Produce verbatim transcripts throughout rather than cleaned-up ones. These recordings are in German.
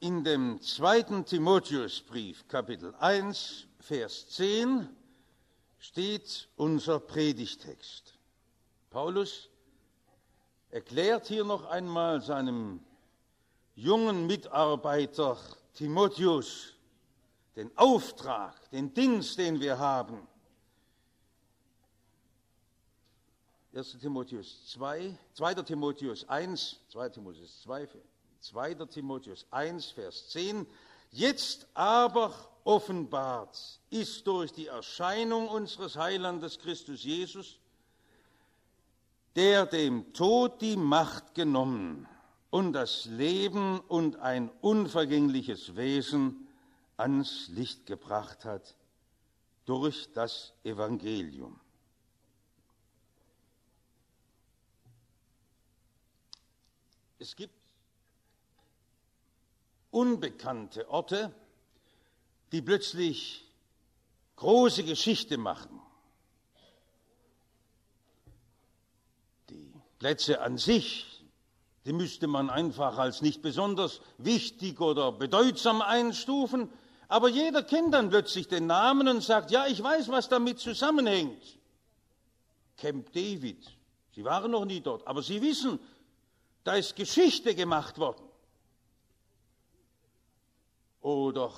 In dem zweiten Timotheusbrief, Kapitel eins, Vers zehn, steht unser Predigtext. Paulus erklärt hier noch einmal seinem jungen Mitarbeiter Timotheus den Auftrag, den Dienst, den wir haben. erster Timotheus zwei, zweiter Timotheus eins, zweiter Timotheus zwei, zweiter Timotheus eins, Vers zehn. Jetzt aber offenbart ist durch die Erscheinung unseres Heilandes Christus Jesus, der dem Tod die Macht genommen und das Leben und ein unvergängliches Wesen ans Licht gebracht hat durch das Evangelium. Es gibt unbekannte Orte, die plötzlich große Geschichte machen. Die Plätze an sich, die müsste man einfach als nicht besonders wichtig oder bedeutsam einstufen, aber jeder kennt dann plötzlich den Namen und sagt, ja, ich weiß, was damit zusammenhängt. Camp David, Sie waren noch nie dort, aber Sie wissen, da ist Geschichte gemacht worden. Oder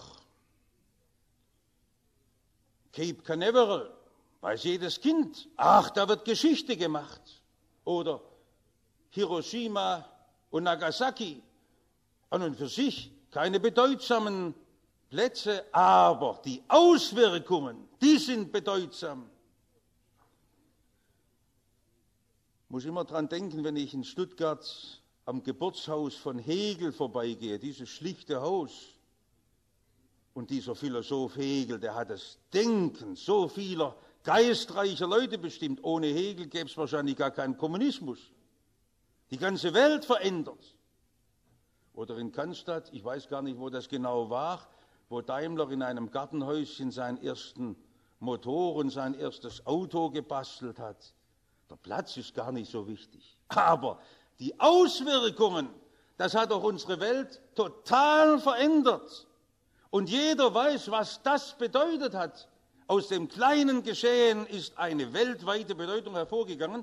Cape Canaveral, weiß jedes Kind, ach, da wird Geschichte gemacht. Oder Hiroshima und Nagasaki, an und für sich keine bedeutsamen Plätze, aber die Auswirkungen, die sind bedeutsam. Ich muss immer dran denken, wenn ich in Stuttgart am Geburtshaus von Hegel vorbeigehe, dieses schlichte Haus. Und dieser Philosoph Hegel, der hat das Denken so vieler geistreicher Leute bestimmt. Ohne Hegel gäbe es wahrscheinlich gar keinen Kommunismus. Die ganze Welt verändert. Oder in Cannstatt, ich weiß gar nicht, wo das genau war, wo Daimler in einem Gartenhäuschen seinen ersten Motor und sein erstes Auto gebastelt hat. Der Platz ist gar nicht so wichtig. Aber die Auswirkungen, das hat doch unsere Welt total verändert. Und jeder weiß, was das bedeutet hat. Aus dem kleinen Geschehen ist eine weltweite Bedeutung hervorgegangen.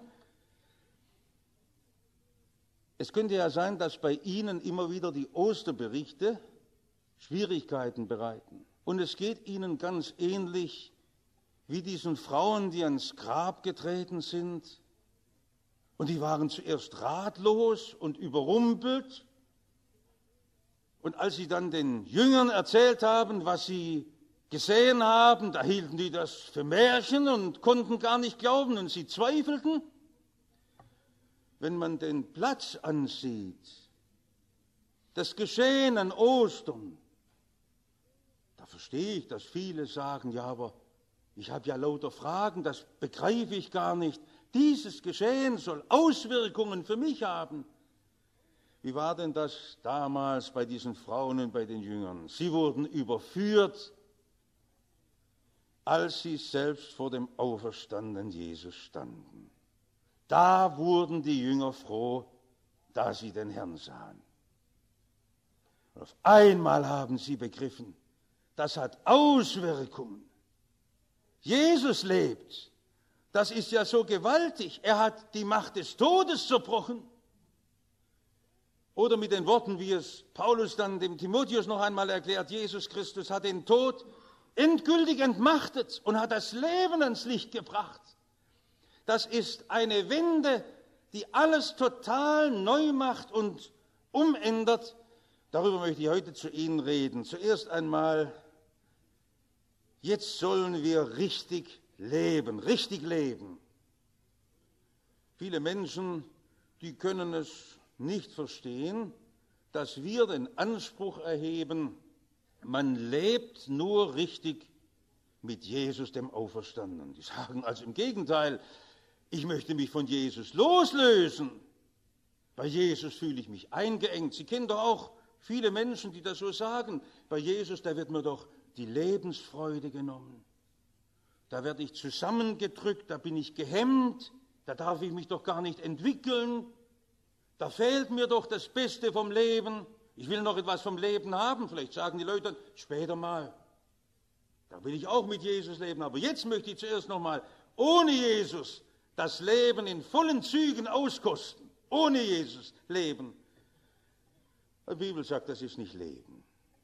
Es könnte ja sein, dass bei Ihnen immer wieder die Osterberichte Schwierigkeiten bereiten. Und es geht Ihnen ganz ähnlich wie diesen Frauen, die ans Grab getreten sind. Und die waren zuerst ratlos und überrumpelt. Und als sie dann den Jüngern erzählt haben, was sie gesehen haben, da hielten die das für Märchen und konnten gar nicht glauben und sie zweifelten. Wenn man den Platz ansieht, das Geschehen an Ostern, da verstehe ich, dass viele sagen, ja, aber ich habe ja lauter Fragen, das begreife ich gar nicht. Dieses Geschehen soll Auswirkungen für mich haben. Wie war denn das damals bei diesen Frauen und bei den Jüngern? Sie wurden überführt, als sie selbst vor dem auferstandenen Jesus standen. Da wurden die Jünger froh, da sie den Herrn sahen. Und auf einmal haben sie begriffen, das hat Auswirkungen. Jesus lebt. Das ist ja so gewaltig. Er hat die Macht des Todes zerbrochen. Oder mit den Worten, wie es Paulus dann dem Timotheus noch einmal erklärt, Jesus Christus hat den Tod endgültig entmachtet und hat das Leben ans Licht gebracht. Das ist eine Wende, die alles total neu macht und umändert. Darüber möchte ich heute zu Ihnen reden. Zuerst einmal, jetzt sollen wir richtig leben, richtig leben. Viele Menschen, die können es nicht verstehen, dass wir den Anspruch erheben, man lebt nur richtig mit Jesus, dem Auferstandenen. Die sagen also im Gegenteil, ich möchte mich von Jesus loslösen. Bei Jesus fühle ich mich eingeengt. Sie kennen doch auch viele Menschen, die das so sagen. Bei Jesus, da wird mir doch die Lebensfreude genommen. Da werde ich zusammengedrückt, da bin ich gehemmt, da darf ich mich doch gar nicht entwickeln. Da fehlt mir doch das Beste vom Leben. Ich will noch etwas vom Leben haben. Vielleicht sagen die Leute dann, später mal. Da will ich auch mit Jesus leben. Aber jetzt möchte ich zuerst noch mal ohne Jesus das Leben in vollen Zügen auskosten. Ohne Jesus leben. Die Bibel sagt, das ist nicht Leben.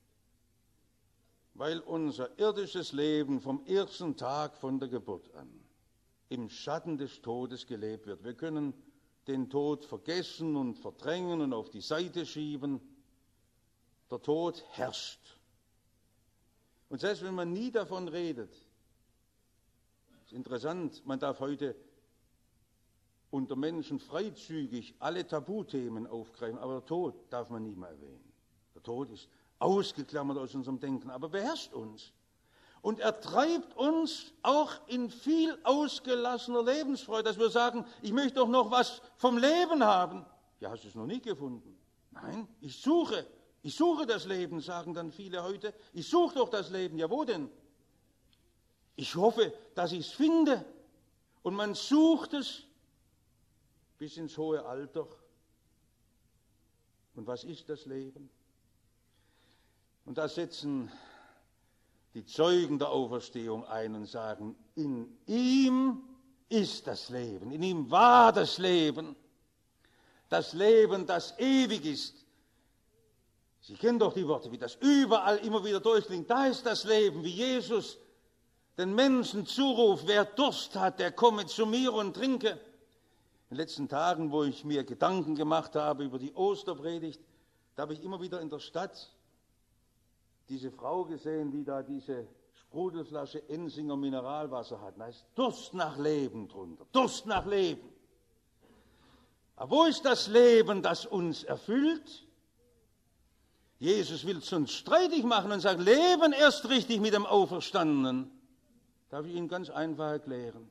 Weil unser irdisches Leben vom ersten Tag von der Geburt an im Schatten des Todes gelebt wird. Wir können den Tod vergessen und verdrängen und auf die Seite schieben. Der Tod herrscht. Und selbst wenn man nie davon redet, ist interessant, man darf heute unter Menschen freizügig alle Tabuthemen aufgreifen, aber der Tod darf man nie mehr erwähnen. Der Tod ist ausgeklammert aus unserem Denken, aber beherrscht uns. Und er treibt uns auch in viel ausgelassener Lebensfreude, dass wir sagen, ich möchte doch noch was vom Leben haben. Ja, hast du es noch nie gefunden? Nein, ich suche. Ich suche das Leben, sagen dann viele heute. Ich suche doch das Leben. Ja, wo denn? Ich hoffe, dass ich es finde. Und man sucht es bis ins hohe Alter. Und was ist das Leben? Und da setzen die Zeugen der Auferstehung ein und sagen, in ihm ist das Leben, in ihm war das Leben, das Leben, das ewig ist. Sie kennen doch die Worte, wie das überall immer wieder durchklingt. Da ist das Leben, wie Jesus den Menschen zuruft, wer Durst hat, der komme zu mir und trinke. In den letzten Tagen, wo ich mir Gedanken gemacht habe über die Osterpredigt, da habe ich immer wieder in der Stadt diese Frau gesehen, die da diese Sprudelflasche Ensinger Mineralwasser hat. Da ist Durst nach Leben drunter, Durst nach Leben. Aber wo ist das Leben, das uns erfüllt? Jesus will es uns streitig machen und sagt, leben erst richtig mit dem Auferstandenen. Darf ich Ihnen ganz einfach erklären.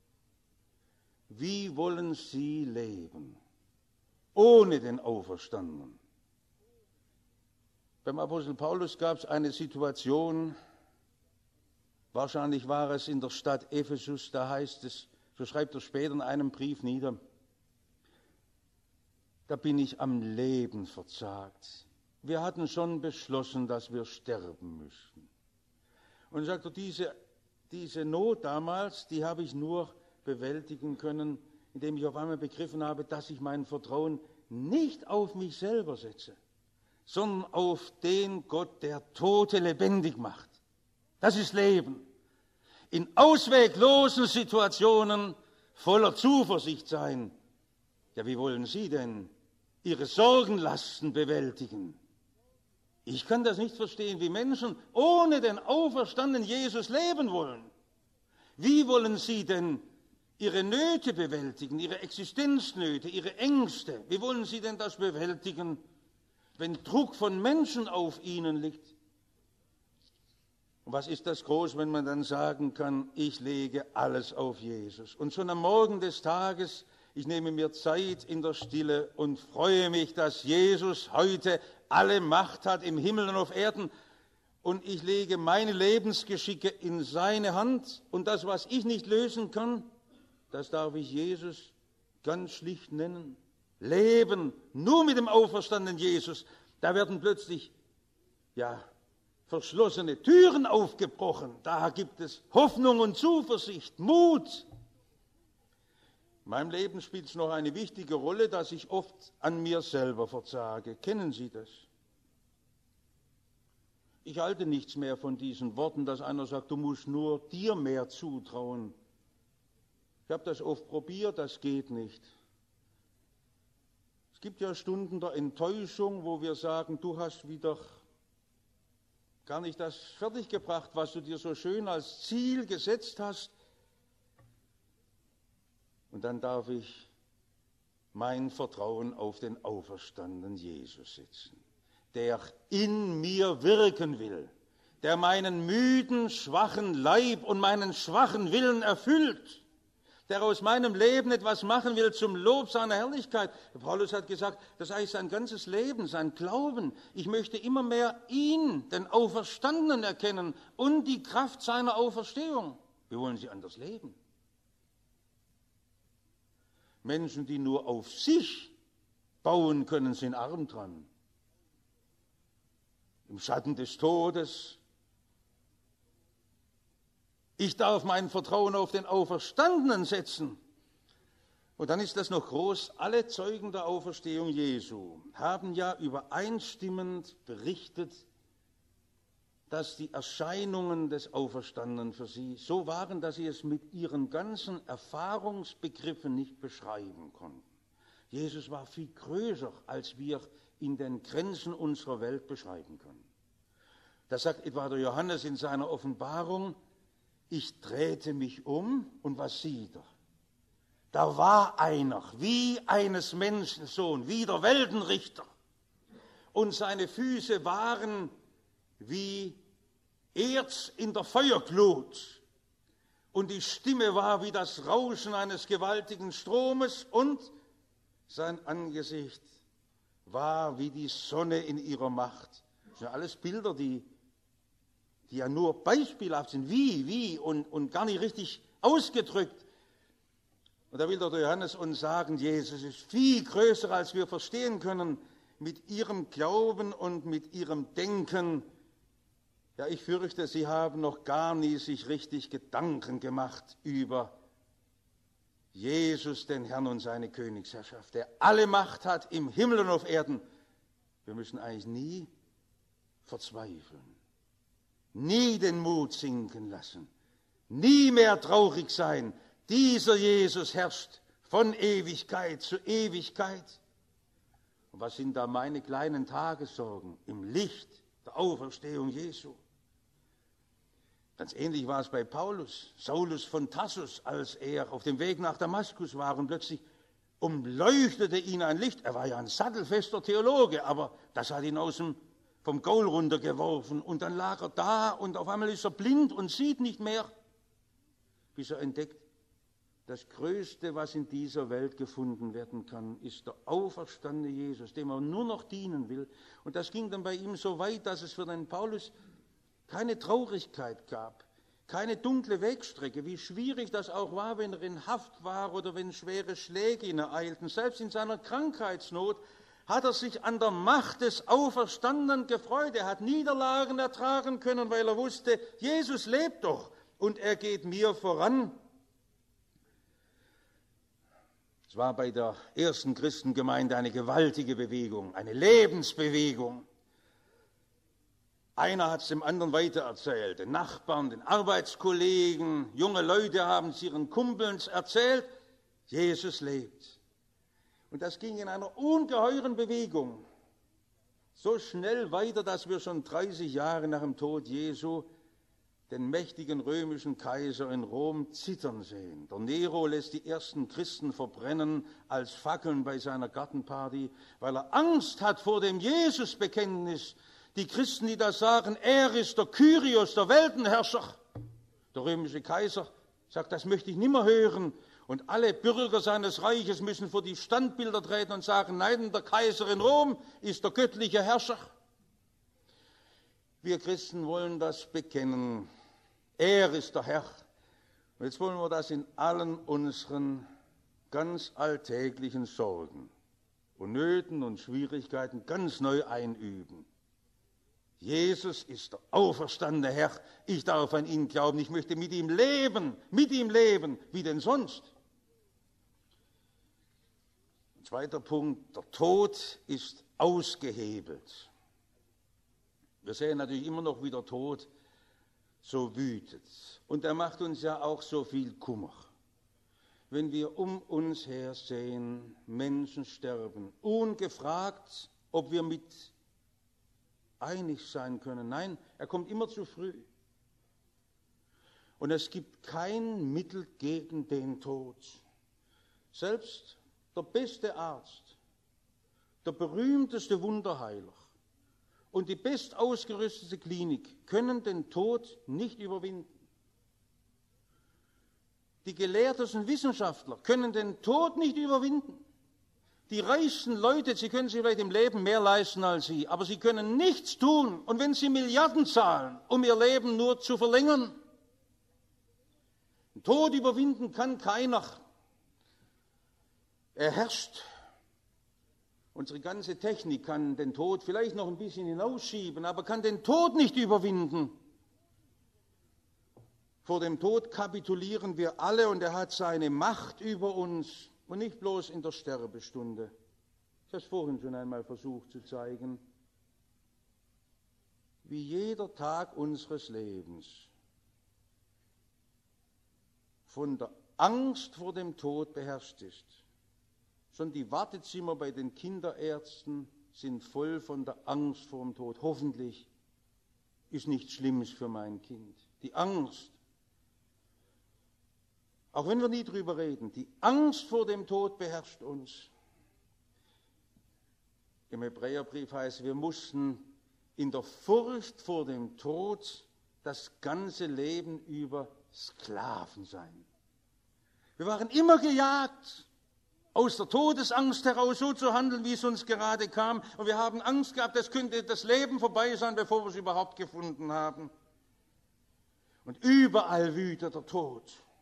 Wie wollen Sie leben ohne den Auferstandenen? Beim Apostel Paulus gab es eine Situation, wahrscheinlich war es in der Stadt Ephesus, da heißt es, so schreibt er später in einem Brief nieder, da bin ich am Leben verzagt. Wir hatten schon beschlossen, dass wir sterben müssten. Und er sagt, diese, diese Not damals, die habe ich nur bewältigen können, indem ich auf einmal begriffen habe, dass ich mein Vertrauen nicht auf mich selber setze, sondern auf den Gott, der Tote lebendig macht. Das ist Leben. In ausweglosen Situationen voller Zuversicht sein. Ja, wie wollen Sie denn Ihre Sorgenlasten bewältigen? Ich kann das nicht verstehen, wie Menschen ohne den auferstandenen Jesus leben wollen. Wie wollen Sie denn Ihre Nöte bewältigen, Ihre Existenznöte, Ihre Ängste? Wie wollen Sie denn das bewältigen, wenn Druck von Menschen auf Ihnen liegt? Und was ist das groß, wenn man dann sagen kann, ich lege alles auf Jesus. Und schon am Morgen des Tages, ich nehme mir Zeit in der Stille und freue mich, dass Jesus heute alle Macht hat im Himmel und auf Erden. Und ich lege meine Lebensgeschicke in seine Hand. Und das, was ich nicht lösen kann, das darf ich Jesus ganz schlicht nennen. Leben nur mit dem auferstandenen Jesus. Da werden plötzlich, ja, verschlossene Türen aufgebrochen. Da gibt es Hoffnung und Zuversicht, Mut. In meinem Leben spielt es noch eine wichtige Rolle, dass ich oft an mir selber versage. Kennen Sie das? Ich halte nichts mehr von diesen Worten, dass einer sagt, du musst nur dir mehr zutrauen. Ich habe das oft probiert, das geht nicht. Es gibt ja Stunden der Enttäuschung, wo wir sagen, du hast wieder gar nicht das fertiggebracht, was du dir so schön als Ziel gesetzt hast. Und dann darf ich mein Vertrauen auf den auferstandenen Jesus setzen, der in mir wirken will, der meinen müden, schwachen Leib und meinen schwachen Willen erfüllt, der aus meinem Leben etwas machen will zum Lob seiner Herrlichkeit. Paulus hat gesagt, das ist eigentlich sein ganzes Leben, sein Glauben. Ich möchte immer mehr ihn, den Auferstandenen, erkennen und die Kraft seiner Auferstehung. Wie wollen Sie anders leben? Menschen, die nur auf sich bauen können, sind arm dran. im Schatten des Todes. Ich darf mein Vertrauen auf den Auferstandenen setzen. Und dann ist das noch groß. Alle Zeugen der Auferstehung Jesu haben ja übereinstimmend berichtet, dass die Erscheinungen des Auferstandenen für sie so waren, dass sie es mit ihren ganzen Erfahrungsbegriffen nicht beschreiben konnten. Jesus war viel größer, als wir in den Grenzen unserer Welt beschreiben können. Da sagt etwa der Johannes in seiner Offenbarung, ich drehte mich um und was sieht er? Da war einer, wie eines Menschensohn, wie der Weltenrichter. Und seine Füße waren wie Erz in der Feuerglut. Und die Stimme war wie das Rauschen eines gewaltigen Stromes und sein Angesicht war wie die Sonne in ihrer Macht. Das sind alles Bilder, die, die ja nur beispielhaft sind, wie, wie und, und gar nicht richtig ausgedrückt. Und da will der Johannes uns sagen, Jesus ist viel größer, als wir verstehen können, mit ihrem Glauben und mit ihrem Denken. Ja, ich fürchte, sie haben noch gar nie sich richtig Gedanken gemacht über Jesus, den Herrn und seine Königsherrschaft, der alle Macht hat im Himmel und auf Erden. Wir müssen eigentlich nie verzweifeln, nie den Mut sinken lassen, nie mehr traurig sein. Dieser Jesus herrscht von Ewigkeit zu Ewigkeit. Und was sind da meine kleinen Tagessorgen im Licht der Auferstehung Jesu? Ganz ähnlich war es bei Paulus, Saulus von Tarsus, als er auf dem Weg nach Damaskus war und plötzlich umleuchtete ihn ein Licht. Er war ja ein sattelfester Theologe, aber das hat ihn aus dem, vom Gaul runtergeworfen. Und dann lag er da und auf einmal ist er blind und sieht nicht mehr, bis er entdeckt, das Größte, was in dieser Welt gefunden werden kann, ist der auferstandene Jesus, dem er nur noch dienen will. Und das ging dann bei ihm so weit, dass es für den Paulus keine Traurigkeit gab, keine dunkle Wegstrecke, wie schwierig das auch war, wenn er in Haft war oder wenn schwere Schläge ihn ereilten. Selbst in seiner Krankheitsnot hat er sich an der Macht des Auferstandenen gefreut. Er hat Niederlagen ertragen können, weil er wusste, Jesus lebt doch und er geht mir voran. Es war bei der ersten Christengemeinde eine gewaltige Bewegung, eine Lebensbewegung. Einer hat es dem anderen weitererzählt, den Nachbarn, den Arbeitskollegen, junge Leute haben es ihren Kumpels erzählt, Jesus lebt. Und das ging in einer ungeheuren Bewegung so schnell weiter, dass wir schon dreißig Jahre nach dem Tod Jesu den mächtigen römischen Kaiser in Rom zittern sehen. Der Nero lässt die ersten Christen verbrennen als Fackeln bei seiner Gartenparty, weil er Angst hat vor dem Jesusbekenntnis. Die Christen, die da sagen, er ist der Kyrios, der Weltenherrscher. Der römische Kaiser sagt, das möchte ich nimmer hören. Und alle Bürger seines Reiches müssen vor die Standbilder treten und sagen, nein, der Kaiser in Rom ist der göttliche Herrscher. Wir Christen wollen das bekennen. Er ist der Herr. Und jetzt wollen wir das in allen unseren ganz alltäglichen Sorgen und Nöten und Schwierigkeiten ganz neu einüben. Jesus ist der auferstandene Herr. Ich darf an ihn glauben. Ich möchte mit ihm leben, mit ihm leben. Wie denn sonst? Ein zweiter Punkt, der Tod ist ausgehebelt. Wir sehen natürlich immer noch, wie der Tod so wütet. Und er macht uns ja auch so viel Kummer. Wenn wir um uns her sehen, Menschen sterben, ungefragt, ob wir mit einig sein können. Nein, er kommt immer zu früh. Und es gibt kein Mittel gegen den Tod. Selbst der beste Arzt, der berühmteste Wunderheiler und die bestausgerüstete Klinik können den Tod nicht überwinden. Die gelehrtesten Wissenschaftler können den Tod nicht überwinden. Die reichsten Leute, sie können sich vielleicht im Leben mehr leisten als sie, aber sie können nichts tun. Und wenn sie Milliarden zahlen, um ihr Leben nur zu verlängern, den Tod überwinden kann keiner. Er herrscht Unsere ganze Technik kann den Tod vielleicht noch ein bisschen hinausschieben, aber kann den Tod nicht überwinden. Vor dem Tod kapitulieren wir alle und er hat seine Macht über uns und nicht bloß in der Sterbestunde. Ich habe es vorhin schon einmal versucht zu zeigen. Wie jeder Tag unseres Lebens von der Angst vor dem Tod beherrscht ist. Schon die Wartezimmer bei den Kinderärzten sind voll von der Angst vor dem Tod. Hoffentlich ist nichts Schlimmes für mein Kind. Die Angst. Auch wenn wir nie drüber reden, die Angst vor dem Tod beherrscht uns. Im Hebräerbrief heißt, wir mussten in der Furcht vor dem Tod das ganze Leben über Sklaven sein. Wir waren immer gejagt, aus der Todesangst heraus so zu handeln, wie es uns gerade kam. Und wir haben Angst gehabt, es könnte das Leben vorbei sein, bevor wir es überhaupt gefunden haben. Und überall wütet der Tod.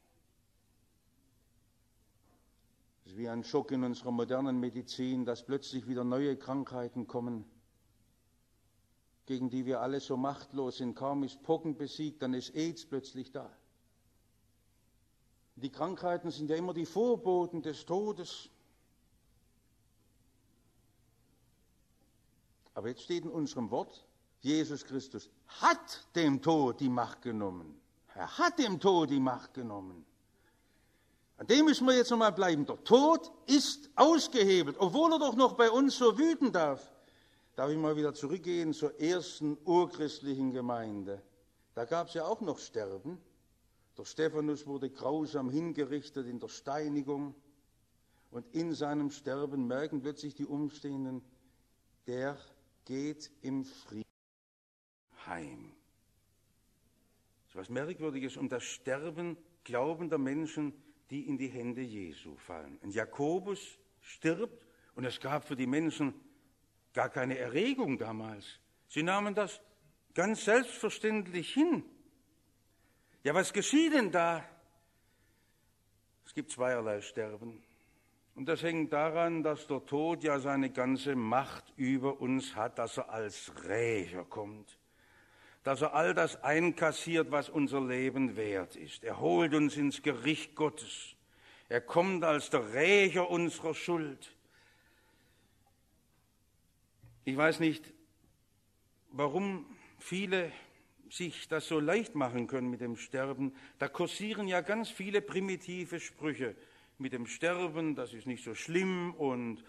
Es ist wie ein Schock in unserer modernen Medizin, dass plötzlich wieder neue Krankheiten kommen, gegen die wir alle so machtlos sind. Kaum ist Pocken besiegt, dann ist AIDS plötzlich da. Die Krankheiten sind ja immer die Vorboten des Todes. Aber jetzt steht in unserem Wort, Jesus Christus hat dem Tod die Macht genommen. Er hat dem Tod die Macht genommen. An dem müssen wir jetzt nochmal bleiben. Der Tod ist ausgehebelt, obwohl er doch noch bei uns so wüten darf. Darf ich mal wieder zurückgehen zur ersten urchristlichen Gemeinde. Da gab es ja auch noch Sterben. Der Stephanus wurde grausam hingerichtet in der Steinigung. Und in seinem Sterben merken plötzlich die Umstehenden, der geht im Frieden heim. Das ist was Merkwürdiges um das Sterben glaubender Menschen, die in die Hände Jesu fallen. Ein Jakobus stirbt und es gab für die Menschen gar keine Erregung damals. Sie nahmen das ganz selbstverständlich hin. Ja, was geschieht denn da? Es gibt zweierlei Sterben. Und das hängt daran, dass der Tod ja seine ganze Macht über uns hat, dass er als Rächer kommt. Dass er all das einkassiert, was unser Leben wert ist. Er holt uns ins Gericht Gottes. Er kommt als der Rächer unserer Schuld. Ich weiß nicht, warum viele sich das so leicht machen können mit dem Sterben. Da kursieren ja ganz viele primitive Sprüche. Mit dem Sterben, das ist nicht so schlimm und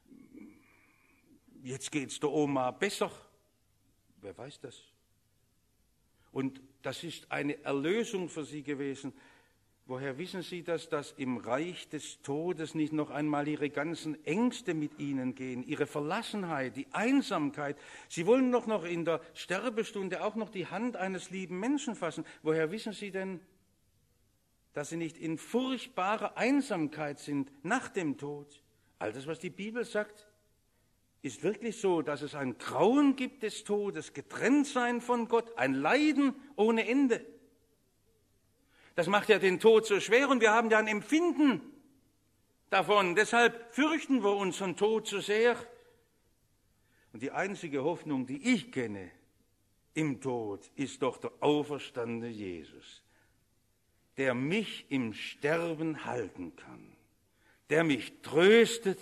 jetzt geht's der Oma besser. Wer weiß das? Und das ist eine Erlösung für sie gewesen. Woher wissen Sie das, dass im Reich des Todes nicht noch einmal Ihre ganzen Ängste mit Ihnen gehen, Ihre Verlassenheit, die Einsamkeit? Sie wollen doch noch in der Sterbestunde auch noch die Hand eines lieben Menschen fassen. Woher wissen Sie denn, dass Sie nicht in furchtbarer Einsamkeit sind nach dem Tod? All das, was die Bibel sagt, ist wirklich so, dass es ein Grauen gibt des Todes, Getrenntsein von Gott, ein Leiden ohne Ende. Das macht ja den Tod so schwer und wir haben ja ein Empfinden davon. Deshalb fürchten wir unseren Tod so sehr. Und die einzige Hoffnung, die ich kenne im Tod, ist doch der auferstandene Jesus, der mich im Sterben halten kann, der mich tröstet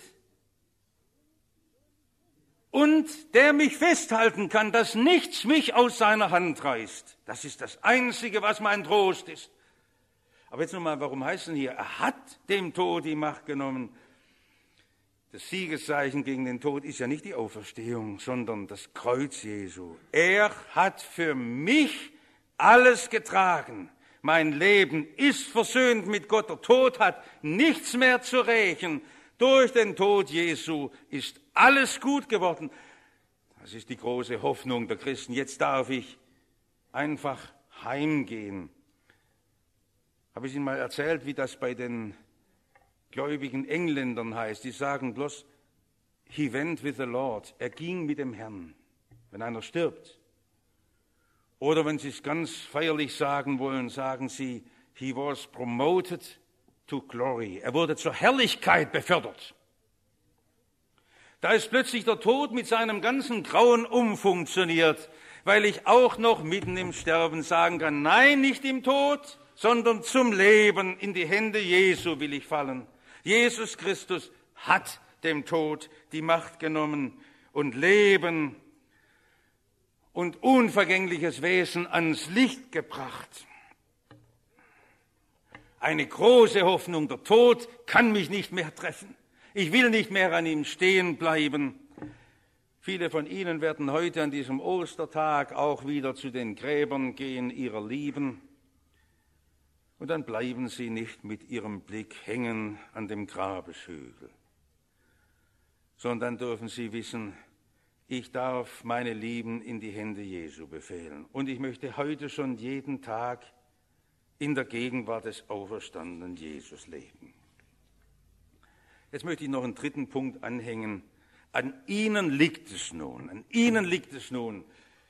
und der mich festhalten kann, dass nichts mich aus seiner Hand reißt. Das ist das Einzige, was mein Trost ist. Aber jetzt nochmal, warum heißt denn hier, er hat dem Tod die Macht genommen? Das Siegeszeichen gegen den Tod ist ja nicht die Auferstehung, sondern das Kreuz Jesu. Er hat für mich alles getragen. Mein Leben ist versöhnt mit Gott. Der Tod hat nichts mehr zu rächen. Durch den Tod Jesu ist alles gut geworden. Das ist die große Hoffnung der Christen. Jetzt darf ich einfach heimgehen. Habe ich Ihnen mal erzählt, wie das bei den gläubigen Engländern heißt. Die sagen bloß, he went with the Lord. Er ging mit dem Herrn, wenn einer stirbt. Oder wenn Sie es ganz feierlich sagen wollen, sagen Sie, he was promoted to glory. Er wurde zur Herrlichkeit befördert. Da ist plötzlich der Tod mit seinem ganzen Grauen umfunktioniert, weil ich auch noch mitten im Sterben sagen kann, nein, nicht im Tod, sondern zum Leben. In die Hände Jesu will ich fallen. Jesus Christus hat dem Tod die Macht genommen und Leben und unvergängliches Wesen ans Licht gebracht. Eine große Hoffnung, der Tod kann mich nicht mehr treffen. Ich will nicht mehr an ihm stehen bleiben. Viele von Ihnen werden heute an diesem Ostertag auch wieder zu den Gräbern gehen ihrer Lieben. Und dann bleiben sie nicht mit ihrem Blick hängen an dem Grabeshügel, sondern dürfen sie wissen, ich darf meine Lieben in die Hände Jesu befehlen. Und ich möchte heute schon jeden Tag in der Gegenwart des auferstandenen Jesus leben. Jetzt möchte ich noch einen dritten Punkt anhängen. An ihnen liegt es nun, an ihnen liegt es nun.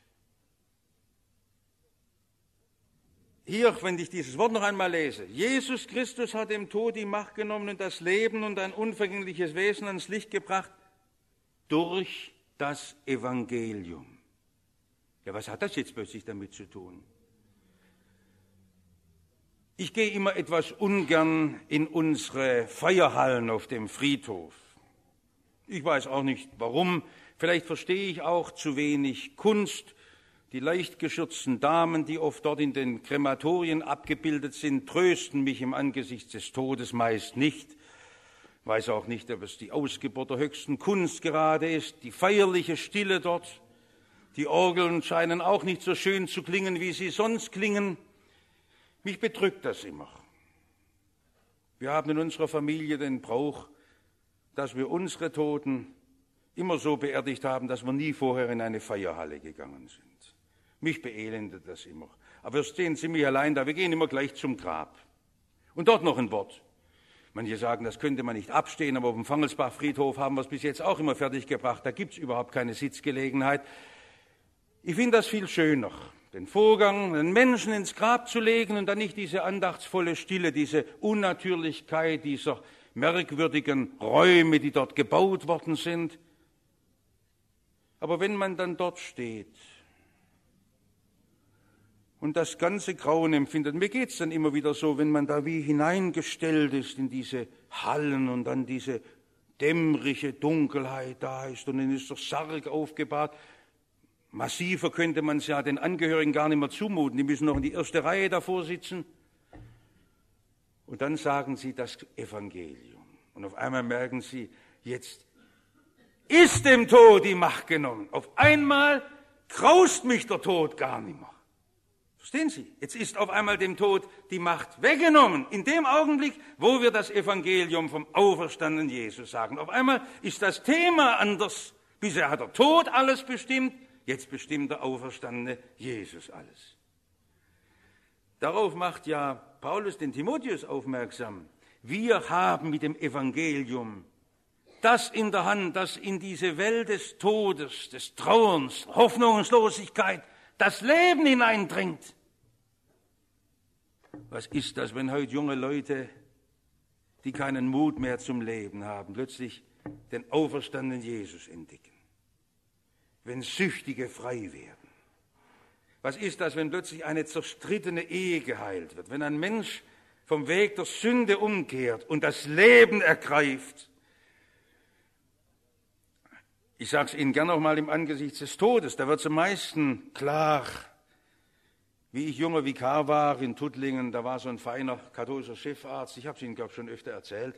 Hier, wenn ich dieses Wort noch einmal lese, Jesus Christus hat dem Tod die Macht genommen und das Leben und ein unvergängliches Wesen ans Licht gebracht durch das Evangelium. Ja, was hat das jetzt plötzlich damit zu tun? Ich gehe immer etwas ungern in unsere Feierhallen auf dem Friedhof. Ich weiß auch nicht, warum. Vielleicht verstehe ich auch zu wenig Kunst. Die leicht geschürzten Damen, die oft dort in den Krematorien abgebildet sind, trösten mich im Angesicht des Todes meist nicht. Ich weiß auch nicht, ob es die Ausgeburt der höchsten Kunst gerade ist. Die feierliche Stille dort. Die Orgeln scheinen auch nicht so schön zu klingen, wie sie sonst klingen. Mich bedrückt das immer. Wir haben in unserer Familie den Brauch, dass wir unsere Toten immer so beerdigt haben, dass wir nie vorher in eine Feierhalle gegangen sind. Mich beelendet das immer. Aber wir stehen ziemlich allein da, wir gehen immer gleich zum Grab. Und dort noch ein Wort. Manche sagen, das könnte man nicht abstehen, aber auf dem Fangelsbach-Friedhof haben wir es bis jetzt auch immer fertiggebracht. Da gibt es überhaupt keine Sitzgelegenheit. Ich finde das viel schöner, den Vorgang, den Menschen ins Grab zu legen und dann nicht diese andachtsvolle Stille, diese Unnatürlichkeit dieser merkwürdigen Räume, die dort gebaut worden sind. Aber wenn man dann dort steht und das ganze Grauen empfindet, mir geht es dann immer wieder so, wenn man da wie hineingestellt ist in diese Hallen und dann diese dämmerige Dunkelheit da ist und dann ist der Sarg aufgebahrt. Massiver könnte man es ja den Angehörigen gar nicht mehr zumuten. Die müssen noch in die erste Reihe davor sitzen. Und dann sagen sie das Evangelium. Und auf einmal merken sie, jetzt ist dem Tod die Macht genommen. Auf einmal graust mich der Tod gar nicht mehr. Verstehen Sie? Jetzt ist auf einmal dem Tod die Macht weggenommen. In dem Augenblick, wo wir das Evangelium vom auferstandenen Jesus sagen. Auf einmal ist das Thema anders. Bisher hat der Tod alles bestimmt. Jetzt bestimmt der auferstandene Jesus alles. Darauf macht ja Paulus den Timotheus aufmerksam. Wir haben mit dem Evangelium das in der Hand, das in diese Welt des Todes, des Trauerns, Hoffnungslosigkeit, das Leben hineindringt. Was ist das, wenn heute junge Leute, die keinen Mut mehr zum Leben haben, plötzlich den auferstandenen Jesus entdecken? Wenn Süchtige frei werden. Was ist das, wenn plötzlich eine zerstrittene Ehe geheilt wird? Wenn ein Mensch vom Weg der Sünde umkehrt und das Leben ergreift? Ich sage es Ihnen gern noch mal im Angesicht des Todes. Da wird es am meisten klar. Wie ich junger Vikar war in Tuttlingen, da war so ein feiner katholischer Chefarzt. Ich habe es Ihnen, glaube ich, schon öfter erzählt.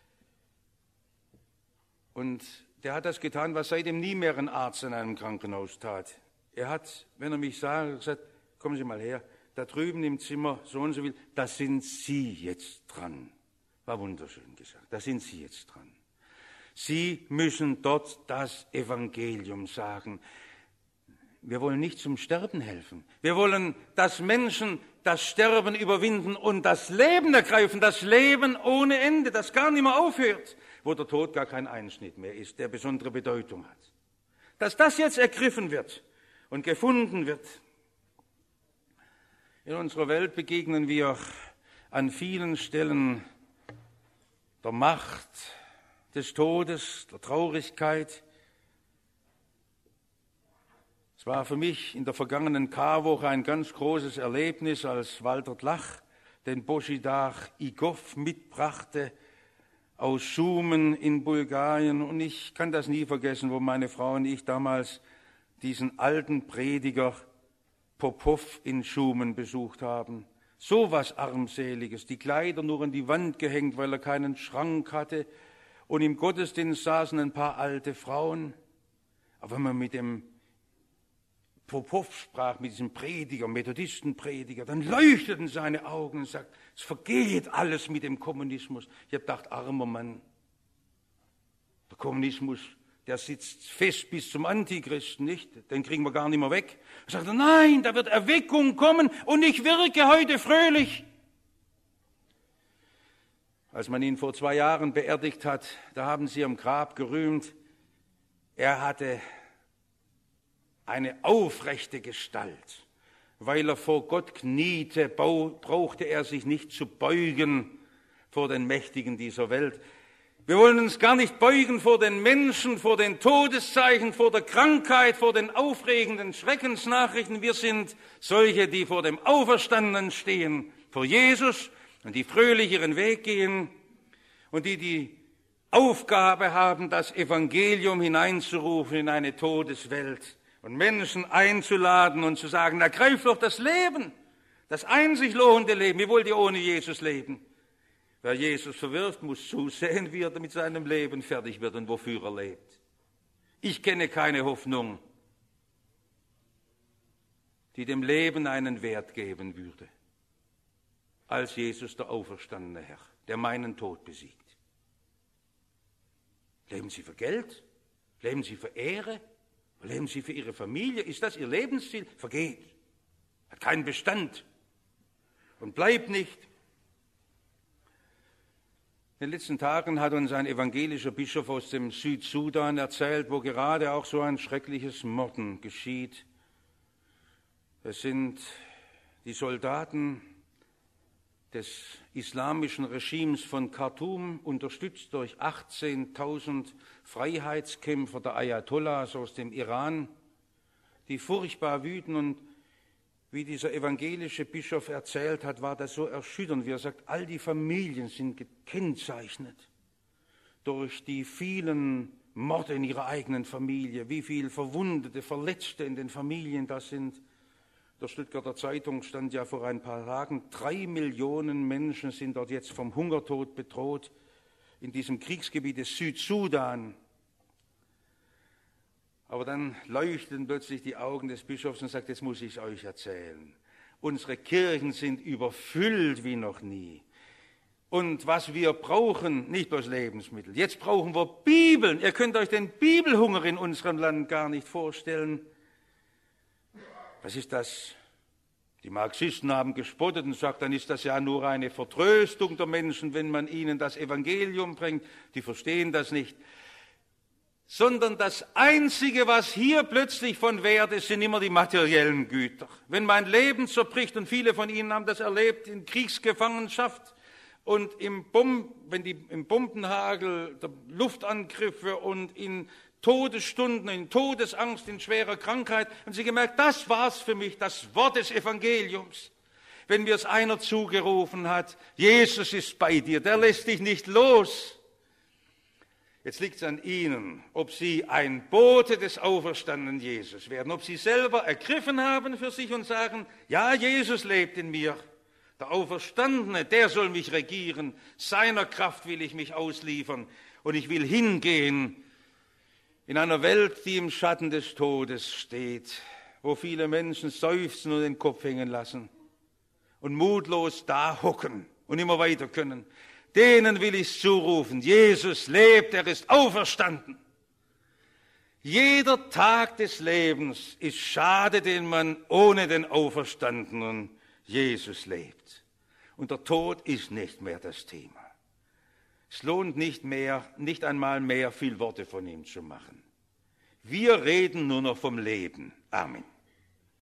Und der hat das getan, was seitdem nie mehr ein Arzt in einem Krankenhaus tat. Er hat, wenn er mich sah, gesagt, kommen Sie mal her, da drüben im Zimmer, so und so viel, da sind Sie jetzt dran. War wunderschön gesagt, da sind Sie jetzt dran. Sie müssen dort das Evangelium sagen. Wir wollen nicht zum Sterben helfen. Wir wollen, dass Menschen das Sterben überwinden und das Leben ergreifen, das Leben ohne Ende, das gar nicht mehr aufhört, wo der Tod gar kein Einschnitt mehr ist, der besondere Bedeutung hat. Dass das jetzt ergriffen wird und gefunden wird. In unserer Welt begegnen wir an vielen Stellen der Macht des Todes, der Traurigkeit. Es war für mich in der vergangenen Karwoche ein ganz großes Erlebnis, als Walter Tlach den Božidar Igov mitbrachte aus Schumen in Bulgarien. Und ich kann das nie vergessen, wo meine Frau und ich damals diesen alten Prediger Popov in Schumen besucht haben. So was Armseliges, die Kleider nur an die Wand gehängt, weil er keinen Schrank hatte. Und im Gottesdienst saßen ein paar alte Frauen. Aber wenn man mit dem Popov sprach, mit diesem Prediger, Methodistenprediger, dann leuchteten seine Augen und sagten, es vergeht alles mit dem Kommunismus. Ich habe gedacht, armer Mann, der Kommunismus, der sitzt fest bis zum Antichristen, nicht? Den kriegen wir gar nicht mehr weg. Er sagte, nein, da wird Erweckung kommen und ich wirke heute fröhlich. Als man ihn vor zwei Jahren beerdigt hat, da haben sie am Grab gerühmt, er hatte eine aufrechte Gestalt. Weil er vor Gott kniete, brauchte er sich nicht zu beugen vor den Mächtigen dieser Welt. Wir wollen uns gar nicht beugen vor den Menschen, vor den Todeszeichen, vor der Krankheit, vor den aufregenden Schreckensnachrichten. Wir sind solche, die vor dem Auferstandenen stehen, vor Jesus, und die fröhlich ihren Weg gehen und die die Aufgabe haben, das Evangelium hineinzurufen in eine Todeswelt. Und Menschen einzuladen und zu sagen, ergreift doch das Leben, das einzig lohnende Leben. Wie wollt ihr ohne Jesus leben? Wer Jesus verwirft, muss zusehen, wie er mit seinem Leben fertig wird und wofür er lebt. Ich kenne keine Hoffnung, die dem Leben einen Wert geben würde, als Jesus, der auferstandene Herr, der meinen Tod besiegt. Leben Sie für Geld? Leben Sie für Ehre? Leben Sie für Ihre Familie? Ist das Ihr Lebensziel? Vergeht. Hat keinen Bestand. Und bleibt nicht. In den letzten Tagen hat uns ein evangelischer Bischof aus dem Südsudan erzählt, wo gerade auch so ein schreckliches Morden geschieht. Es sind die Soldaten des islamischen Regimes von Khartoum, unterstützt durch achtzehntausend Freiheitskämpfer der Ayatollahs aus dem Iran, die furchtbar wüten. Und wie dieser evangelische Bischof erzählt hat, war das so erschütternd, wie er sagt, all die Familien sind gekennzeichnet durch die vielen Morde in ihrer eigenen Familie, wie viele Verwundete, Verletzte in den Familien das sind. Der Stuttgarter Zeitung stand ja vor ein paar Tagen, drei Millionen Menschen sind dort jetzt vom Hungertod bedroht in diesem Kriegsgebiet des Südsudan. Aber dann leuchteten plötzlich die Augen des Bischofs und sagt, jetzt muss ich es euch erzählen. Unsere Kirchen sind überfüllt wie noch nie. Und was wir brauchen, nicht bloß Lebensmittel, jetzt brauchen wir Bibeln. Ihr könnt euch den Bibelhunger in unserem Land gar nicht vorstellen. Was ist das? Die Marxisten haben gespottet und gesagt, dann ist das ja nur eine Vertröstung der Menschen, wenn man ihnen das Evangelium bringt. Die verstehen das nicht. Sondern das Einzige, was hier plötzlich von Wert ist, sind immer die materiellen Güter. Wenn mein Leben zerbricht, und viele von Ihnen haben das erlebt in Kriegsgefangenschaft und im Bomb, wenn die im Bombenhagel, der Luftangriffe und in Todesstunden, in Todesangst, in schwerer Krankheit, haben sie gemerkt, das war's für mich, das Wort des Evangeliums. Wenn mir es einer zugerufen hat, Jesus ist bei dir, der lässt dich nicht los. Jetzt liegt es an Ihnen, ob Sie ein Bote des auferstandenen Jesus werden, ob Sie selber ergriffen haben für sich und sagen, ja, Jesus lebt in mir, der Auferstandene, der soll mich regieren, seiner Kraft will ich mich ausliefern und ich will hingehen in einer Welt, die im Schatten des Todes steht, wo viele Menschen seufzen und den Kopf hängen lassen und mutlos da hocken und immer weiter können. Denen will ich zurufen, Jesus lebt, er ist auferstanden. Jeder Tag des Lebens ist schade, den man ohne den auferstandenen Jesus lebt. Und der Tod ist nicht mehr das Thema. Es lohnt nicht mehr, nicht einmal mehr viel Worte von ihm zu machen. Wir reden nur noch vom Leben. Amen.